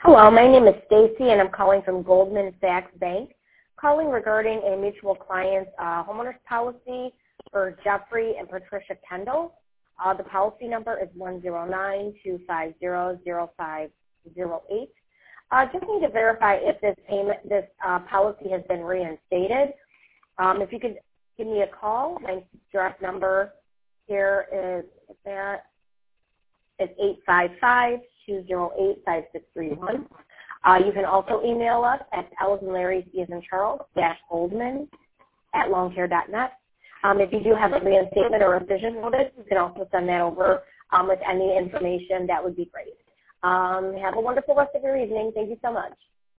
Hello, my name is Stacy, and I'm calling from Goldman Sachs Bank, calling regarding a mutual client's homeowner's policy for Jeffrey and Patricia Kendall. The policy number is 109-250-0508. Just need to verify if this policy has been reinstated. If you could give me a call, my direct number here is 855-208-5631. You can also email us at Charles-Goldman@longcare.net. If you do have a reinstatement or rescission notice, you can also send that over with any information. That would be great. Have a wonderful rest of your evening. Thank you so much.